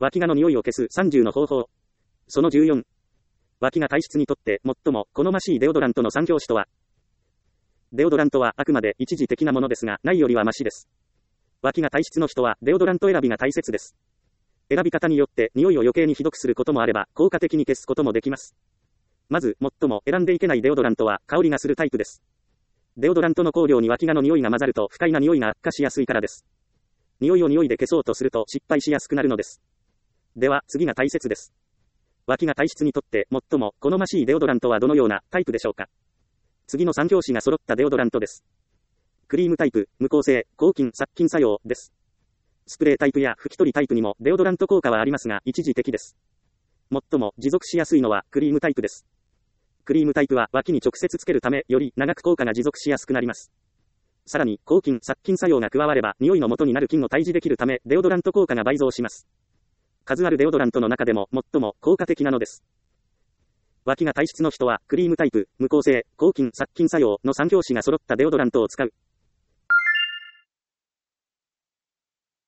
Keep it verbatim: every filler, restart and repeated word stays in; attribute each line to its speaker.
Speaker 1: 脇がの匂いを消すさんじゅうの方法。そのじゅうよん。脇が体質にとって最も好ましいデオドラントのさん拍子とは。デオドラントはあくまで一時的なものですが、ないよりはマシです。脇が体質の人はデオドラント選びが大切です。選び方によって匂いを余計にひどくすることもあれば、効果的に消すこともできます。まず、最も選んでいけないデオドラントは香りがするタイプです。デオドラントの香料に脇がの匂いが混ざると不快な匂いが悪化しやすいからです。匂いを匂いで消そうとすると失敗しやすくなるのです。では、次が大切です。脇が体質にとって最も好ましいデオドラントはどのようなタイプでしょうか。次のさん拍子が揃ったデオドラントです。クリームタイプ、無香性、抗菌、殺菌作用です。スプレータイプや拭き取りタイプにもデオドラント効果はありますが、一時的です。最も持続しやすいのはクリームタイプです。クリームタイプは脇に直接つけるため、より長く効果が持続しやすくなります。さらに、抗菌、殺菌作用が加われば、匂いの元になる菌を退治できるため、デオドラント効果が倍増します。数あるデオドラントの中でも最も効果的なのです。脇が体質の人は、クリームタイプ、無香性、抗菌、殺菌作用のさん拍子が揃ったデオドラントを使う。